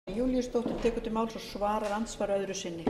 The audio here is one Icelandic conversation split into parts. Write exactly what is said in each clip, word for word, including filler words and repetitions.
Júlíusdóttir tekur til máls og svarar andsvar öðru sinni.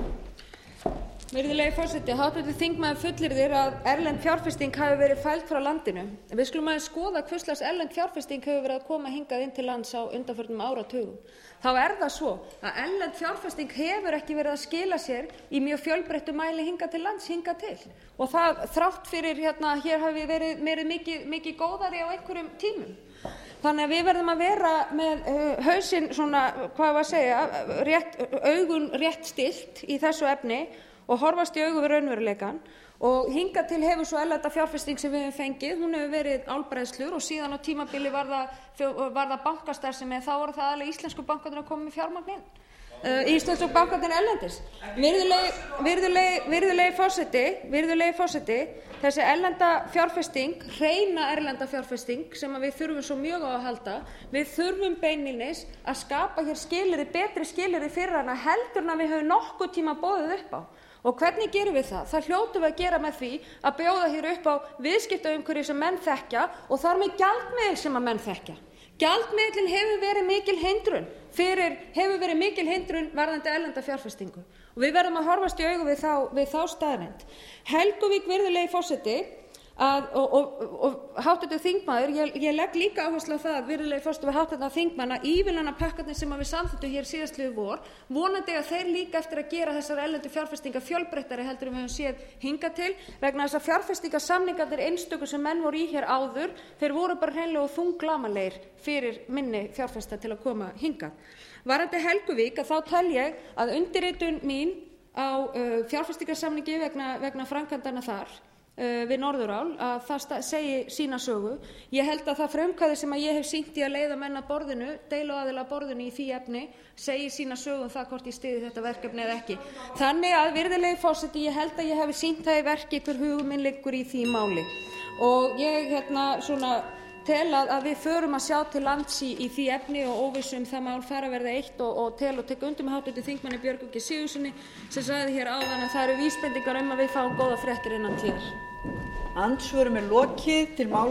Virðulegi forseti, háttvirtur þingmaður fullyrðir að erlend fjárfesting hafi verið fæld frá landinu. Við skulum aðeins skoða hvers slags erlend fjárfesting hefur verið að koma hingað inn til lands á undanförnum áratugum. Þá er það svo að erlend fjárfesting hefur ekki verið að skila sér í mjög fjölbreyttu mæli hingað til lands, hingað til. Og það þrátt fyrir hérna, hér hafi verið, verið mikið, mikið góðari á einhverjum tímum. Þannig að við verðum að vera með uh, hausinn svona, hvað var að segja, rétt, augun rétt stillt í þessu efni og horfast í augu við raunveruleikann. Og hingað til hefur svo erlenda fjárfesting sem við höfum fengið, hún hefur verið álbræðslur og síðan á tímabili var það, var það bankastarfsemi, þá voru það alveg íslensku bankarnir að koma með fjármagn inn. Uh, íslensku bankarnir erlendis. Virðulegi, virðulegi, virðulegi forseti, virðulegi forseti, þessi erlenda fjárfesting, hreina erlenda fjárfesting sem við þurfum svo mjög á að halda, við þurfum beinlínis að skapa hér skilyrði, betri skilyrði fyrir hana heldur en að við höfum nokkuð tíma boðið upp á. Og hvernig gerum við það? Það hljótum við að gera með því að bjóða hér upp á viðskiptaumhverfi sem menn þekkja og þar með gjaldmiðil sem að menn þekkja. Gjaldmiðillinn hefur verið mikil hindrun fyrir, hefur verið mikil hindrun varðandi erlenda fjárfestingu. Og við verðum að horfast í augu við þá, við þá staðreynd. Helguvík, virðulegi forseti, að, og, og, og háttvirtur þingmaður, ég, ég legg líka áherslu á það, virðulegi forseti, við háttvirtan þingmann að ívilnanapakkarnir sem við samþykktum hér síðastliðið vor, vonandi að þeir líka eftir að gera þessar erlendu fjárfestingar fjölbreyttari heldur en við höfum séð hingað til, vegna þess að fjárfestingarsamningarnir einstöku sem menn voru í hér áður, þeir voru bara hreinlega og þunglamalegir fyrir minni fjárfesta til að koma hingað. Varðandi Helguvík að þá tel ég að undirritun mín á uh, fjárfestingarsamningi vegna, vegna framkvæmdanna þar uh, við Norðurál að það segi sína sögu. Ég held að það frumkvæði sem að ég hef sýnt í að leiða menn að borðinu, deiluaðila að borðinu í því efni, segi sína sögu um það hvort ég styði þetta verkefni eða ekki. Þannig að virðulegi forseti, ég held að ég hef sýnt það í verki hver hugum minn liggur í því máli. Og ég hérna svona tel að, að við förum að sjá til lands í, í því efni og óvissu um það mál fara að verða eitt og, og tel og tek undir með háttvirtum þingmanni Björgvini G. Sigurðssyni sem sagði hér áðan að það eru vísbendingar um að við fáum góða fréttir innan tíðar. Andsvörum er lokið. Til máls